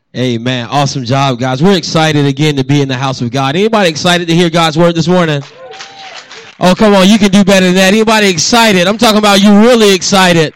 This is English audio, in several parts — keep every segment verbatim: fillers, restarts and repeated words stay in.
Amen. Awesome job, guys. We're excited again to be in the house of God. Anybody excited to hear God's word this morning? Oh, come on. You can do better than that. Anybody excited? I'm talking about you really excited.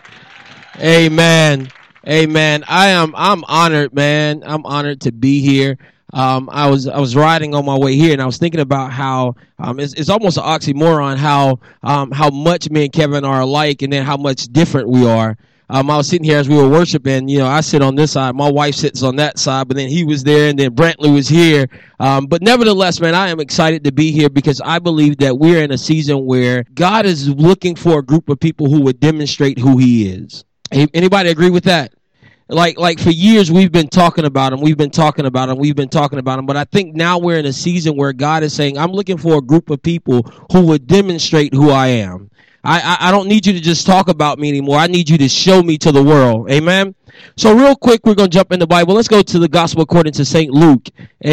Amen. Amen. I am, I'm honored, man. I'm honored to be here. Um, I was, I was riding on my way here and I was thinking about how, um, it's, it's almost an oxymoron how, um, how much me and Kevin are alike and then how much different we are. Um, I was sitting here as we were worshiping, you know, I sit on this side, my wife sits on that side, but then he was there and then Brantley was here. Um, but nevertheless, man, I am excited to be here because I believe that we're in a season where God is looking for a group of people who would demonstrate who he is. Anybody agree with that? Like, like for years we've been talking about him, we've been talking about him, we've been talking about him, but I think now we're in a season where God is saying, I'm looking for a group of people who would demonstrate who I am. I, I, I don't need you to just talk about me anymore. I need you to show me to the world. Amen. So real quick, we're going to jump in the Bible. Let's go to the gospel according to Saint Luke.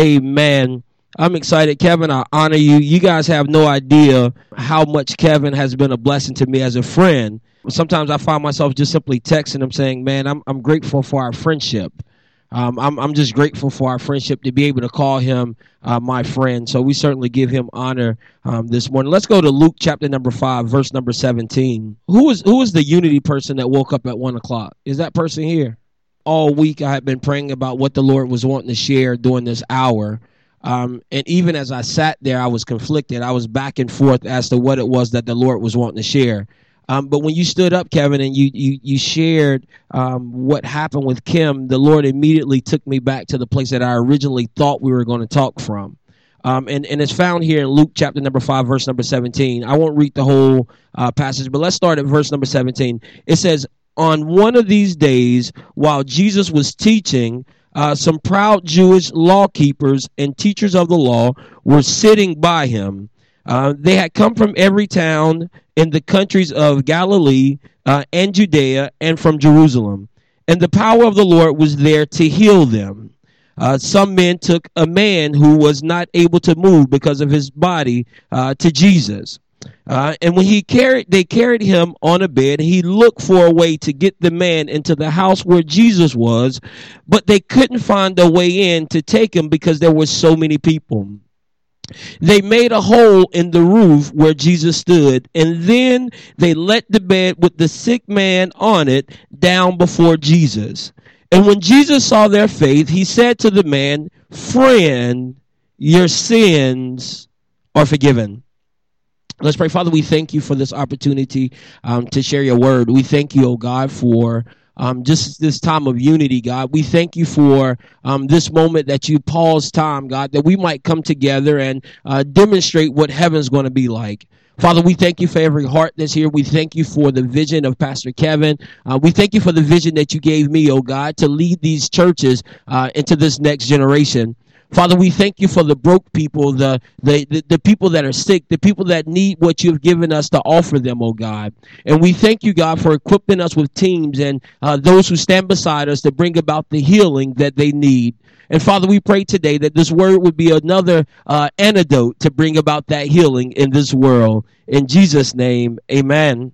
Amen. I'm excited. Kevin, I honor you. You guys have no idea how much Kevin has been a blessing to me as a friend. Sometimes I find myself just simply texting him saying, man, I'm, I'm grateful for our friendship. Um, I'm, I'm just grateful for our friendship to be able to call him uh, my friend. So we certainly give him honor um, this morning. Let's go to Luke chapter number five, verse number seventeen. Who is who is the unity person that woke up at one o'clock? Is that person here? All week I had been praying about what the Lord was wanting to share during this hour. Um, and even as I sat there, I was conflicted. I was back and forth as to what it was that the Lord was wanting to share. Um, but when you stood up, Kevin, and you you, you shared um, what happened with Kim, the Lord immediately took me back to the place that I originally thought we were going to talk from. Um, and, and it's found here in Luke chapter number five, verse number seventeen. I won't read the whole uh, passage, but let's start at verse number seventeen. It says, on one of these days, while Jesus was teaching, uh, some proud Jewish law keepers and teachers of the law were sitting by him. Uh, they had come from every town in the countries of Galilee uh, and Judea and from Jerusalem. And the power of the Lord was there to heal them. Uh, some men took a man who was not able to move because of his body uh, to Jesus. Uh, and when he carried, they carried him on a bed. He looked for a way to get the man into the house where Jesus was, but they couldn't find a way in to take him because there were so many people. They made a hole in the roof where Jesus stood, and then they let the bed with the sick man on it down before Jesus. And when Jesus saw their faith, he said to the man, friend, your sins are forgiven. Let's pray. Father, we thank you for this opportunity um, to share your word. We thank you, oh God, for Um, just this time of unity, God. We thank you for um, this moment that you paused time, God, that we might come together and uh, demonstrate what heaven's going to be like. Father, we thank you for every heart that's here. We thank you for the vision of Pastor Kevin. Uh, we thank you for the vision that you gave me, oh God, to lead these churches uh, into this next generation. Father, we thank you for the broke people, the, the, the, the people that are sick, the people that need what you've given us to offer them, oh God. And we thank you, God, for equipping us with teams and uh, those who stand beside us to bring about the healing that they need. And Father, we pray today that this word would be another uh, antidote to bring about that healing in this world. In Jesus' name, amen.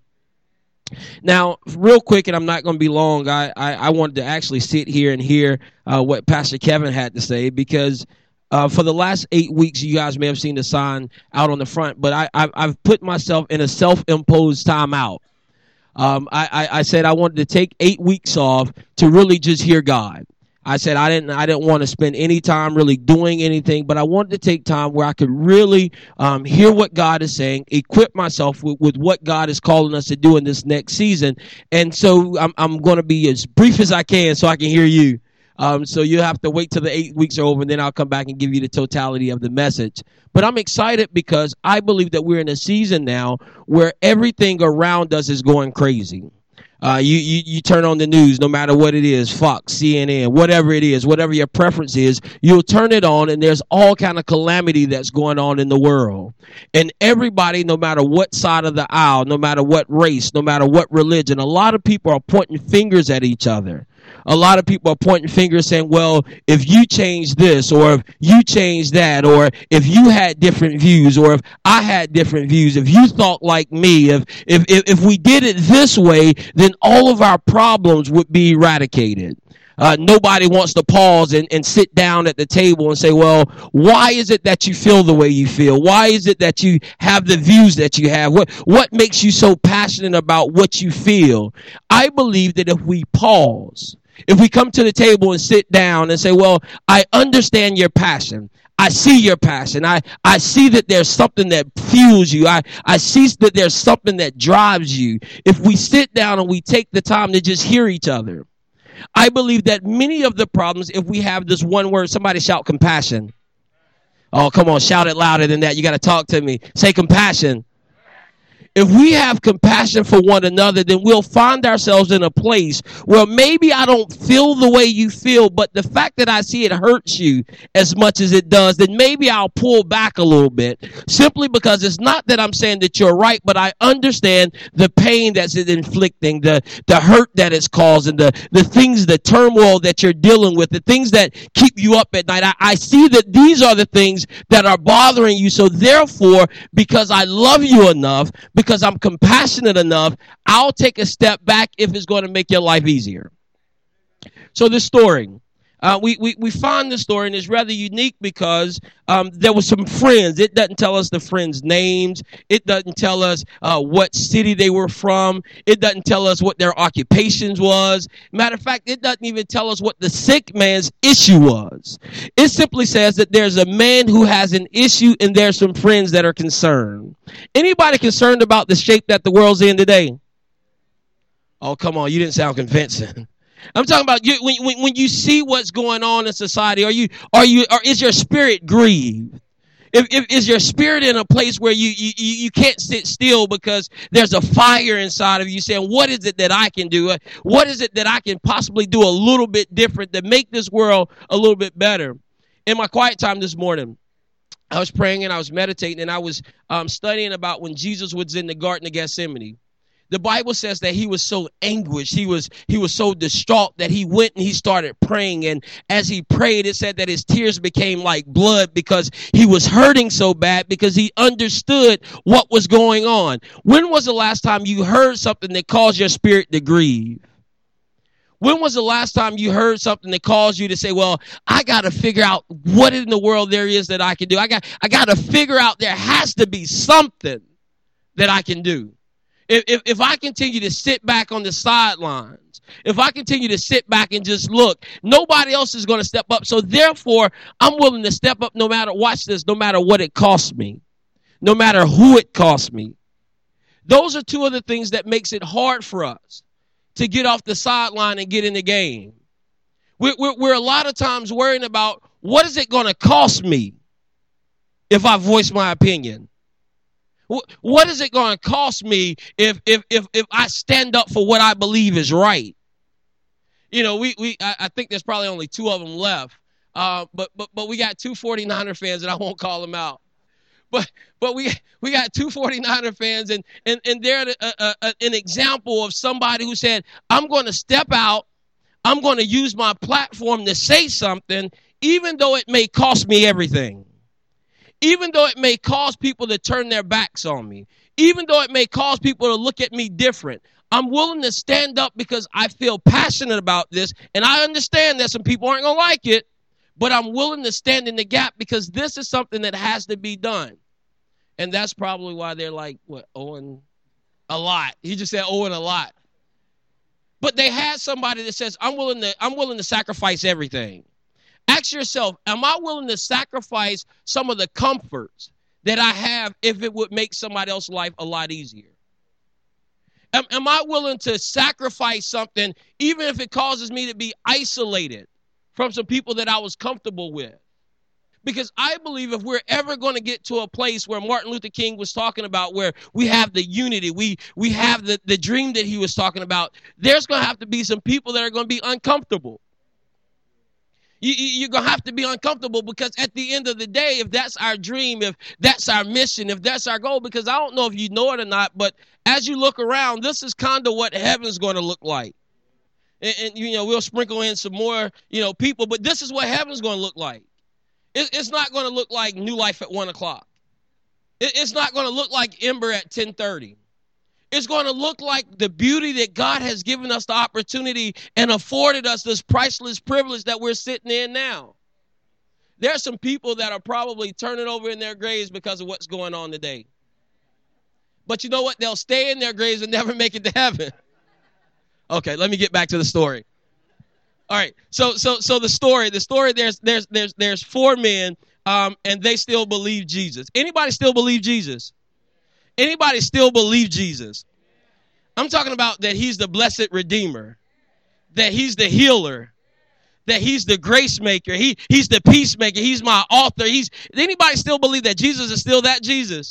Now, real quick, and I'm not going to be long, I, I, I wanted to actually sit here and hear uh, what Pastor Kevin had to say because uh, for the last eight weeks, you guys may have seen the sign out on the front, but I, I've, I've put myself in a self-imposed timeout. Um, I, I, I said I wanted to take eight weeks off to really just hear God. I said I didn't I didn't want to spend any time really doing anything, but I wanted to take time where I could really um, hear what God is saying, equip myself with, with what God is calling us to do in this next season. And so I'm, I'm going to be as brief as I can so I can hear you. Um, so you have to wait till the eight weeks are over, and then I'll come back and give you the totality of the message. But I'm excited because I believe that we're in a season now where everything around us is going crazy. Uh, you, you, you turn on the news, no matter what it is, Fox, C N N, whatever it is, whatever your preference is, you'll turn it on and there's all kind of calamity that's going on in the world. And everybody, no matter what side of the aisle, no matter what race, no matter what religion, a lot of people are pointing fingers at each other. A lot of people are pointing fingers saying, well, if you change this or if you change that or if you had different views or if I had different views, if you thought like me, if if if we did it this way, then all of our problems would be eradicated. Uh, nobody wants to pause and, and sit down at the table and say, well, why is it that you feel the way you feel? Why is it that you have the views that you have? What, what makes you so passionate about what you feel? I believe that if we pause, if we come to the table and sit down and say, well, I understand your passion. I see your passion. I, I see that there's something that fuels you. I, I see that there's something that drives you. If we sit down and we take the time to just hear each other, I believe that many of the problems, if we have this one word, somebody shout compassion. Oh, come on, shout it louder than that. You got to talk to me. Say compassion. If we have compassion for one another, then we'll find ourselves in a place where maybe I don't feel the way you feel, but the fact that I see it hurts you as much as it does, then maybe I'll pull back a little bit, simply because it's not that I'm saying that you're right, but I understand the pain that's it inflicting, the, the hurt that it's causing, the, the things, the turmoil that you're dealing with, the things that keep you up at night. I, I see that these are the things that are bothering you. So therefore, because I love you enough, because Because I'm compassionate enough, I'll take a step back if it's going to make your life easier. So this story, uh, we, we, we find this story, and it's rather unique because um, there were some friends. It doesn't tell us the friends' names. It doesn't tell us uh, what city they were from. It doesn't tell us what their occupations was. Matter of fact, it doesn't even tell us what the sick man's issue was. It simply says that there's a man who has an issue and there's some friends that are concerned. Anybody concerned about the shape that the world's in today? Oh, come on. You didn't sound convincing. I'm talking about you, when, when, when you see what's going on in society, are you, are you, or is your spirit grieved? If, if, is your spirit in a place where you, you, you can't sit still because there's a fire inside of you saying, what is it that I can do? What is it that I can possibly do a little bit different to make this world a little bit better? In my quiet time this morning, I was praying and I was meditating and I was um, studying about when Jesus was in the Garden of Gethsemane. The Bible says that he was so anguished, he was he was so distraught that he went and he started praying. And as he prayed, it said that his tears became like blood because he was hurting so bad because he understood what was going on. When was the last time you heard something that caused your spirit to grieve? When was the last time you heard something that caused you to say, well, I got to figure out what in the world there is that I can do. I got I got to figure out there has to be something that I can do. If, if if I continue to sit back on the sidelines, if I continue to sit back and just look, nobody else is going to step up. So therefore, I'm willing to step up no matter, watch this, no matter what it costs me, no matter who it costs me. Those are two of the things that makes it hard for us to get off the sideline and get in the game. We're, we're, we're a lot of times worrying about what is it going to cost me if I voice my opinion? What is it going to cost me if, if, if, if I stand up for what I believe is right? You know, we, we, I, I think there's probably only two of them left. Uh, but, but, but we got two 49er fans and I won't call them out. But, but we, we got two 49er fans and, and, and they're a, a, a, an example of somebody who said, I'm going to step out. I'm going to use my platform to say something, even though it may cost me everything. Even though it may cause people to turn their backs on me, even though it may cause people to look at me different, I'm willing to stand up because I feel passionate about this. And I understand that some people aren't going to like it, but I'm willing to stand in the gap because this is something that has to be done. And that's probably why they're like, what, Owen? A lot. He just said Owen a lot. But they had somebody that says, I'm willing to, I'm willing to sacrifice everything. Ask yourself, am I willing to sacrifice some of the comforts that I have if it would make somebody else's life a lot easier? Am, am I willing to sacrifice something even if it causes me to be isolated from some people that I was comfortable with? Because I believe if we're ever going to get to a place where Martin Luther King was talking about, where we have the unity, we, we have the, the dream that he was talking about, there's going to have to be some people that are going to be uncomfortable. You, you're going to have to be uncomfortable because at the end of the day, if that's our dream, if that's our mission, if that's our goal, because I don't know if you know it or not, but as you look around, this is kind of what heaven's going to look like. And, and, you know, we'll sprinkle in some more, you know, people, but this is what heaven's going to look like. It, it's not going to look like New Life at one o'clock. It, it's not going to look like Ember at ten thirty. It's going to look like the beauty that God has given us the opportunity and afforded us this priceless privilege that we're sitting in now. There are some people that are probably turning over in their graves because of what's going on today. But you know what? They'll stay in their graves and never make it to heaven. Okay, let me get back to the story. All right, so so so the story, the story. There's there's there's there's four men, um, and they still believe Jesus. Anybody still believe Jesus? Anybody still believe Jesus? I'm talking about that he's the blessed Redeemer, that he's the healer, that he's the grace maker, he he's the peacemaker, he's my author. He's anybody still believe that Jesus is still that Jesus?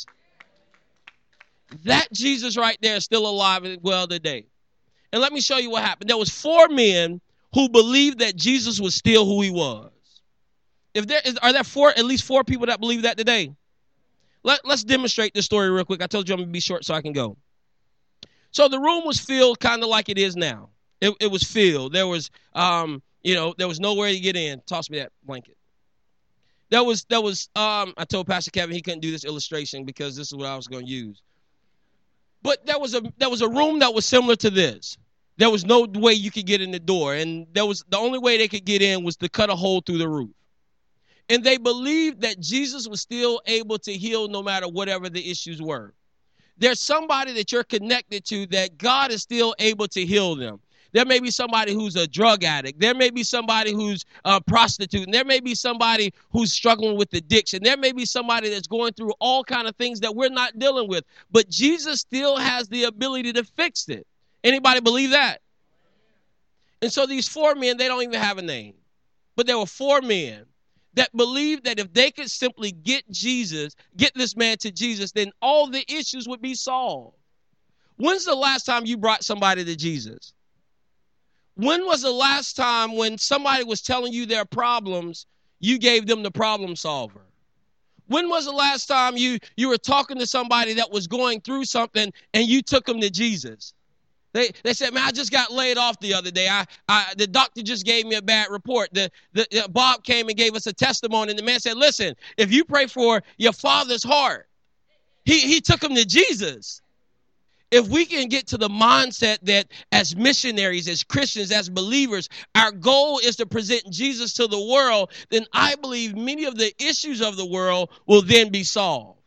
That Jesus right there is still alive and well today. And let me show you what happened. There was four men who believed that Jesus was still who he was. If there is, are there four, at least four people that believe that today? Let, let's demonstrate this story real quick. I told you I'm going to be short so I can go. So the room was filled kind of like it is now. It, it was filled. There was, um, you know, there was nowhere to get in. Toss me that blanket. There was, there was. Um, I told Pastor Kevin he couldn't do this illustration because this is what I was going to use. But there was a there was a room that was similar to this. There was no way you could get in the door, and there was the only way they could get in was to cut a hole through the roof. And they believed that Jesus was still able to heal no matter whatever the issues were. There's somebody that you're connected to that God is still able to heal them. There may be somebody who's a drug addict. There may be somebody who's a prostitute. And there may be somebody who's struggling with addiction. There may be somebody that's going through all kinds of things that we're not dealing with. But Jesus still has the ability to fix it. Anybody believe that? And so these four men, they don't even have a name. But there were four men that believed that if they could simply get Jesus, get this man to Jesus, then all the issues would be solved. When's the last time you brought somebody to Jesus? When was the last time when somebody was telling you their problems, you gave them the problem solver? When was the last time you, you were talking to somebody that was going through something and you took them to Jesus? They they said, man, I just got laid off the other day. I, I the doctor just gave me a bad report. The, the, the Bob came and gave us a testimony, and the man said, listen, if you pray for your father's heart, he, he took him to Jesus. If we can get to the mindset that as missionaries, as Christians, as believers, our goal is to present Jesus to the world, then I believe many of the issues of the world will then be solved.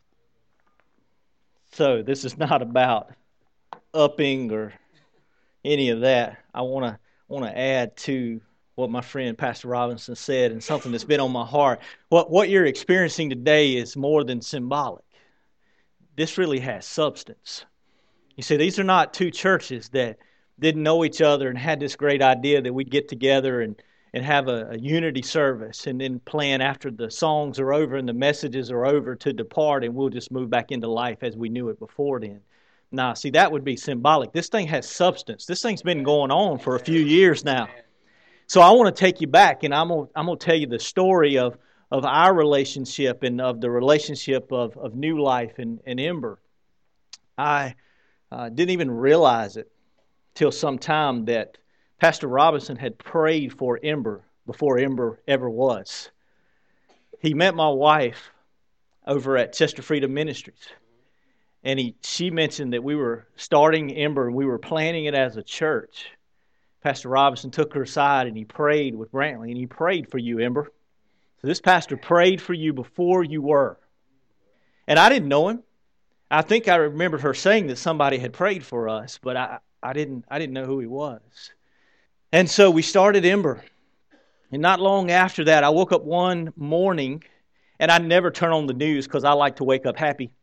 So this is not about upping or any of that. I want to want to add to what my friend Pastor Robinson said, and something that's been on my heart. What what you're experiencing today is more than symbolic. This really has substance. You see, these are not two churches that didn't know each other and had this great idea that we'd get together and, and have a, a unity service and then plan after the songs are over and the messages are over to depart, and we'll just move back into life as we knew it before then. Now, see, that would be symbolic. This thing has substance. This thing's been going on for a few years now. So I want to take you back, and I'm going to, I'm going to tell you the story of, of our relationship and of the relationship of, of New Life and, and Ember. I uh, didn't even realize it till some time that Pastor Robinson had prayed for Ember before Ember ever was. He met my wife over at Chester Freedom Ministries. And he, she mentioned that we were starting Ember and we were planning it as a church. Pastor Robinson took her aside and he prayed with Brantley, and he prayed for you, Ember. So this pastor prayed for you before you were. And I didn't know him. I think I remembered her saying that somebody had prayed for us, but I, I didn't I didn't know who he was. And so we started Ember. And not long after that, I woke up one morning, and I never turn on the news because I like to wake up happy.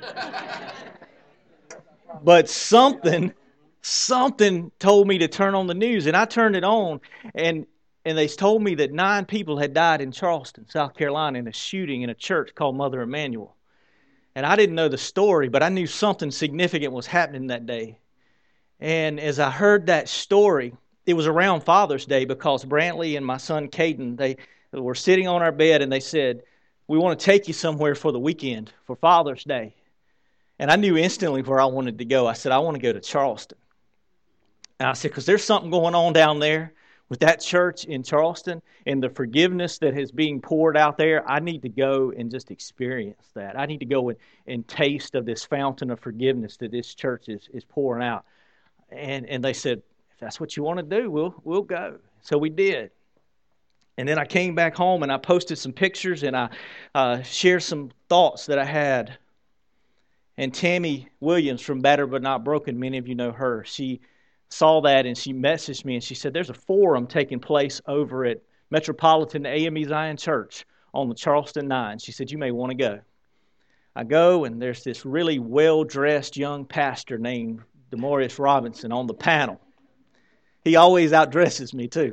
But something, something told me to turn on the news, and I turned it on, and and they told me that nine people had died in Charleston, South Carolina, in a shooting in a church called Mother Emanuel. And I didn't know the story, but I knew something significant was happening that day. And as I heard that story, it was around Father's Day because Brantley and my son Caden, they were sitting on our bed, and they said, we want to take you somewhere for the weekend, for Father's Day. And I knew instantly where I wanted to go. I said, I want to go to Charleston. And I said, because there's something going on down there with that church in Charleston and the forgiveness that is being poured out there, I need to go and just experience that. I need to go and, and taste of this fountain of forgiveness that this church is, is pouring out. And and they said, if that's what you want to do, we'll we'll go. So we did. And then I came back home and I posted some pictures and I uh, shared some thoughts that I had. And Tammy Williams from Battered But Not Broken, many of you know her, she saw that and she messaged me and she said, there's a forum taking place over at Metropolitan A M E Zion Church on the Charleston Nine. She said, you may want to go. I go and there's this really well-dressed young pastor named Demorius Robinson on the panel. He always outdresses me too.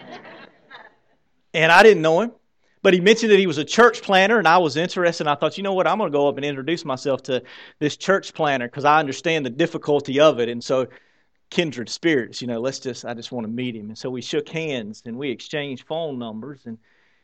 And I didn't know him, but he mentioned that he was a church planner and I was interested. And I thought, you know what, I'm going to go up and introduce myself to this church planner because I understand the difficulty of it. And so kindred spirits, you know, let's just, I just want to meet him. And so we shook hands and we exchanged phone numbers and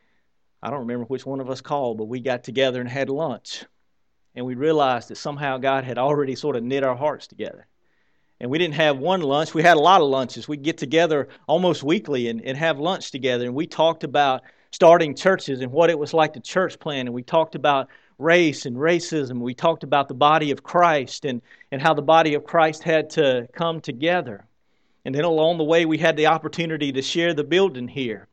I don't remember which one of us called, but we got together and had lunch. And we realized that somehow God had already sort of knit our hearts together. And we didn't have one lunch, we had a lot of lunches. We'd get together almost weekly and, and have lunch together. And we talked about starting churches and what it was like to church plant. And we talked about race and racism. We talked about the body of Christ and, and how the body of Christ had to come together. And then along the way, we had the opportunity to share the building here.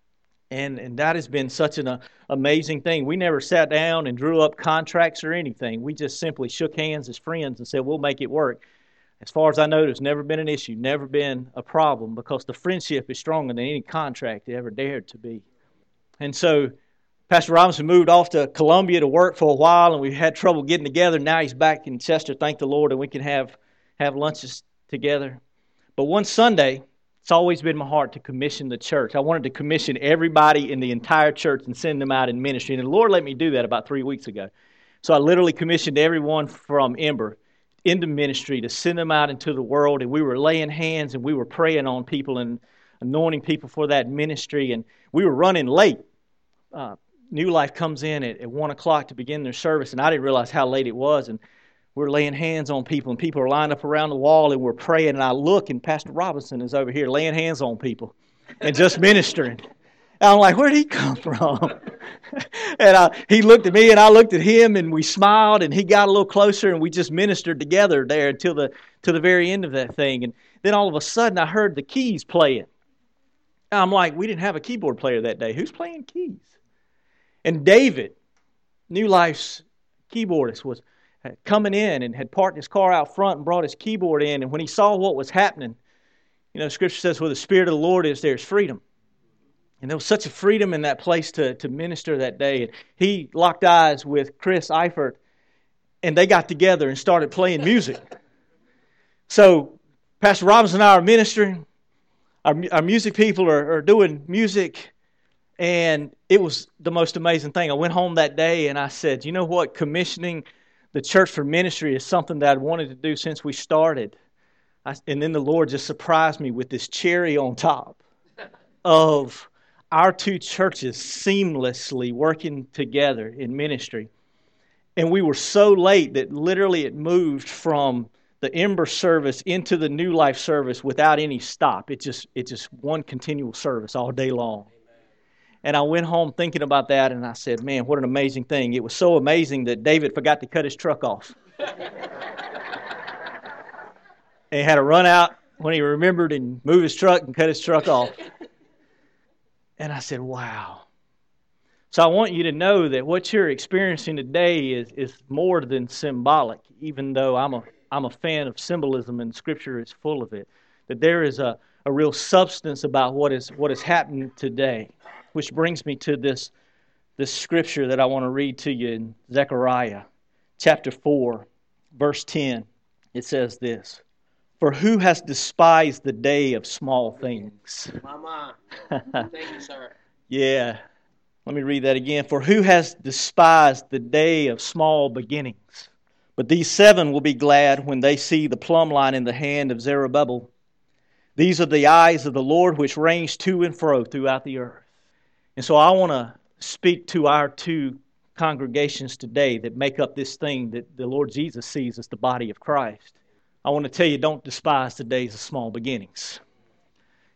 And, and that has been such an uh, amazing thing. We never sat down and drew up contracts or anything. We just simply shook hands as friends and said, we'll make it work. As far as I know, there's never been an issue, never been a problem because the friendship is stronger than any contract ever dared to be. And so Pastor Robinson moved off to Columbia to work for a while, and we had trouble getting together. Now he's back in Chester, thank the Lord, and we can have, have lunches together. But one Sunday, it's always been my heart to commission the church. I wanted to commission everybody in the entire church and send them out in ministry. And the Lord let me do that about three weeks ago. So I literally commissioned everyone from Ember into ministry to send them out into the world. And we were laying hands and we were praying on people and anointing people for that ministry. And we were running late. Uh, New Life comes in at, at one o'clock to begin their service, and I didn't realize how late it was. And we're laying hands on people, and people are lined up around the wall, and we're praying. And I look, and Pastor Robinson is over here laying hands on people and just ministering. And I'm like, where'd he come from? and I, he looked at me, and I looked at him, and we smiled, and he got a little closer, and we just ministered together there until the to the very end of that thing. And then all of a sudden, I heard the keys playing. And I'm like, we didn't have a keyboard player that day. Who's playing keys? And David, New Life's keyboardist, was coming in and had parked his car out front and brought his keyboard in. And when he saw what was happening, you know, Scripture says where the Spirit of the Lord is, there's freedom. And there was such a freedom in that place to, to minister that day. And he locked eyes with Chris Eifert, and they got together and started playing music. So Pastor Robinson and I are ministering. Our, our music people are, are doing music. And it was the most amazing thing. I went home that day and I said, you know what? Commissioning the church for ministry is something that I'd wanted to do since we started. I, and then the Lord just surprised me with this cherry on top of our two churches seamlessly working together in ministry. And we were so late that literally it moved from the Ember service into the New Life service without any stop. It just it just one continual service all day long. And I went home thinking about that, and I said, man, what an amazing thing. It was so amazing that David forgot to cut his truck off. And he had to run out when he remembered and move his truck and cut his truck off. And I said, wow. So I want you to know that what you're experiencing today is, is more than symbolic, even though I'm a I'm a fan of symbolism and Scripture is full of it. That there is a, a real substance about what is what is happening today. Which brings me to this, this scripture that I want to read to you in Zechariah chapter four, verse ten. It says this, for who has despised the day of small things? Mama. Thank you, sir. Yeah. Let me read that again. For who has despised the day of small beginnings? But these seven will be glad when they see the plumb line in the hand of Zerubbabel. These are the eyes of the Lord which range to and fro throughout the earth. And so I want to speak to our two congregations today that make up this thing that the Lord Jesus sees as the body of Christ. I want to tell you, don't despise the days of small beginnings.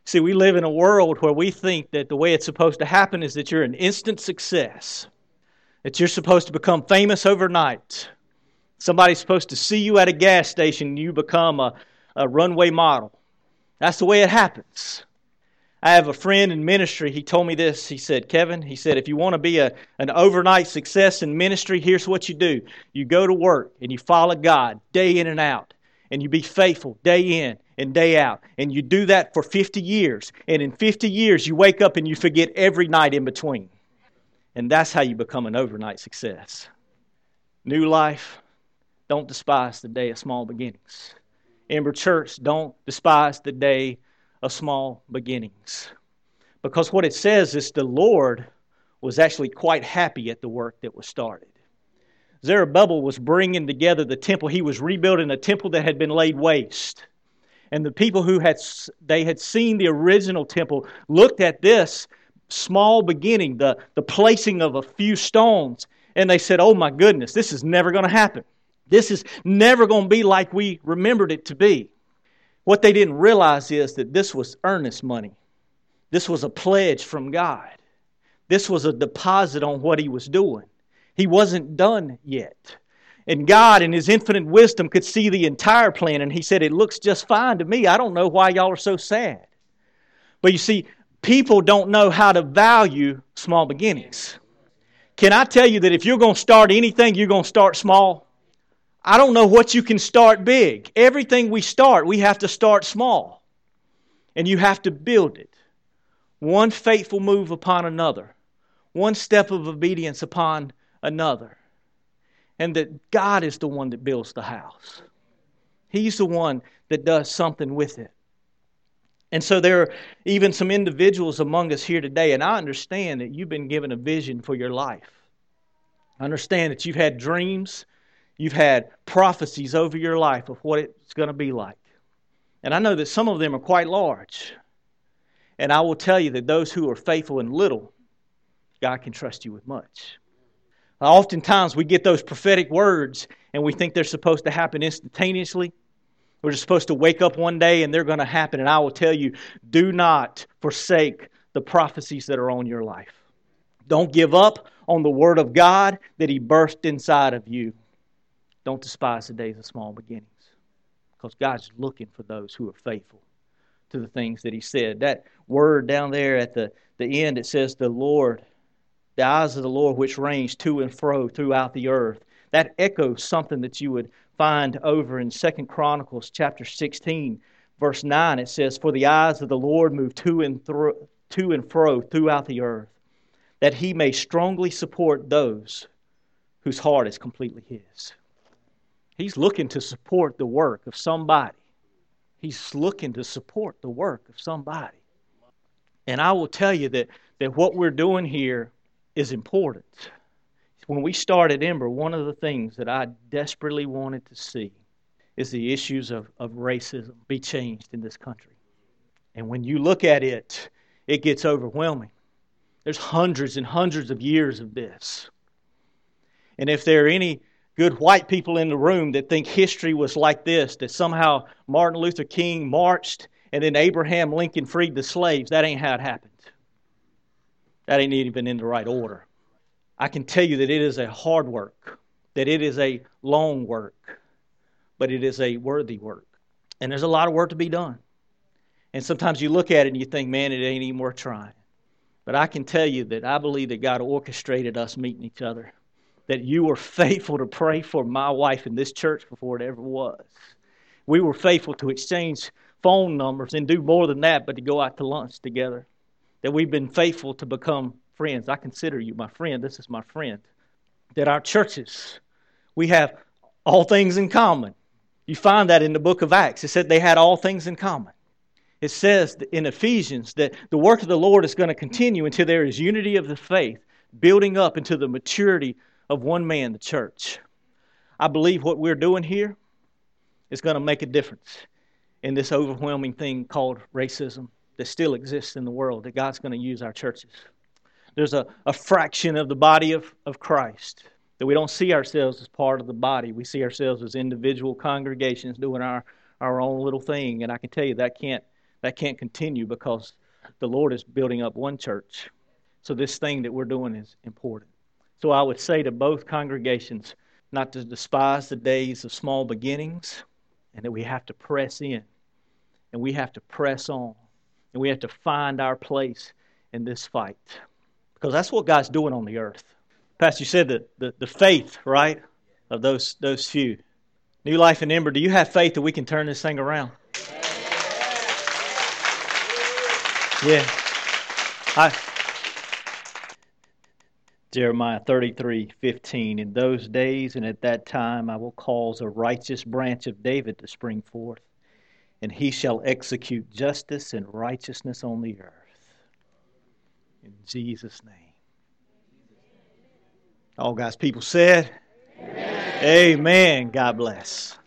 See, we live in a world where we think that the way it's supposed to happen is that you're an instant success, that you're supposed to become famous overnight. Somebody's supposed to see you at a gas station and you become a, a runway model. That's the way it happens. I have a friend in ministry, he told me this. He said, Kevin, he said, if you want to be a, an overnight success in ministry, here's what you do. You go to work and you follow God day in and out. And you be faithful day in and day out. And you do that for fifty years. And in fifty years, you wake up and you forget every night in between. And that's how you become an overnight success. New life, don't despise the day of small beginnings. Ember Church, don't despise the day of small beginnings. Because what it says is the Lord was actually quite happy at the work that was started. Zerubbabel was bringing together the temple. He was rebuilding a temple that had been laid waste. And the people who had they had seen the original temple looked at this small beginning, the, the placing of a few stones, and they said, oh my goodness, this is never going to happen. This is never going to be like we remembered it to be. What they didn't realize is that this was earnest money. This was a pledge from God. This was a deposit on what He was doing. He wasn't done yet. And God, in His infinite wisdom, could see the entire plan. And He said, it looks just fine to me. I don't know why y'all are so sad. But you see, people don't know how to value small beginnings. Can I tell you that if you're going to start anything, you're going to start small? I don't know what you can start big. Everything we start, we have to start small. And you have to build it. One faithful move upon another. One step of obedience upon another. And that God is the one that builds the house. He's the one that does something with it. And so there are even some individuals among us here today, and I understand that you've been given a vision for your life. I understand that you've had dreams, you've had prophecies over your life of what it's going to be like. And I know that some of them are quite large. And I will tell you that those who are faithful in little, God can trust you with much. Oftentimes we get those prophetic words and we think they're supposed to happen instantaneously. We're just supposed to wake up one day and they're going to happen. And I will tell you, do not forsake the prophecies that are on your life. Don't give up on the Word of God that He birthed inside of you. Don't despise the days of small beginnings. Because God's looking for those who are faithful to the things that He said. That word down there at the, the end, it says, the Lord, the eyes of the Lord which range to and fro throughout the earth. That echoes something that you would find over in Second Chronicles chapter sixteen, verse nine. It says, for the eyes of the Lord move to and, thro- to and fro throughout the earth, that He may strongly support those whose heart is completely His. He's looking to support the work of somebody. He's looking to support the work of somebody. And I will tell you that, that what we're doing here is important. When we started Ember, one of the things that I desperately wanted to see is the issues of, of racism be changed in this country. And when you look at it, it gets overwhelming. There's hundreds and hundreds of years of this. And if there are any good white people in the room that think history was like this, that somehow Martin Luther King marched and then Abraham Lincoln freed the slaves, that ain't how it happened. That ain't even in the right order. I can tell you that it is a hard work, that it is a long work, but it is a worthy work. And there's a lot of work to be done. And sometimes you look at it and you think, man, it ain't even worth trying. But I can tell you that I believe that God orchestrated us meeting each other, that you were faithful to pray for my wife in this church before it ever was. We were faithful to exchange phone numbers and do more than that, but to go out to lunch together. That we've been faithful to become friends. I consider you my friend. This is my friend. That our churches, we have all things in common. You find that in the book of Acts. It said they had all things in common. It says in Ephesians that the work of the Lord is going to continue until there is unity of the faith, building up into the maturity of one man, the church. I believe what we're doing here is going to make a difference in this overwhelming thing called racism that still exists in the world, that God's going to use our churches. There's a, a fraction of the body of, of Christ that we don't see ourselves as part of the body. We see ourselves as individual congregations doing our, our own little thing. And I can tell you that can't That can't continue because the Lord is building up one church. So this thing that we're doing is important. So I would say to both congregations not to despise the days of small beginnings, and that we have to press in, and we have to press on, and we have to find our place in this fight. Because that's what God's doing on the earth. Pastor, you said that the, the faith, right, of those those few. New Life in Ember, do you have faith that we can turn this thing around? Yeah. I, Jeremiah thirty-three fifteen. In those days and at that time I will cause a righteous branch of David to spring forth, and he shall execute justice and righteousness on the earth. In Jesus' name. All God's people said, Amen. Amen. God bless.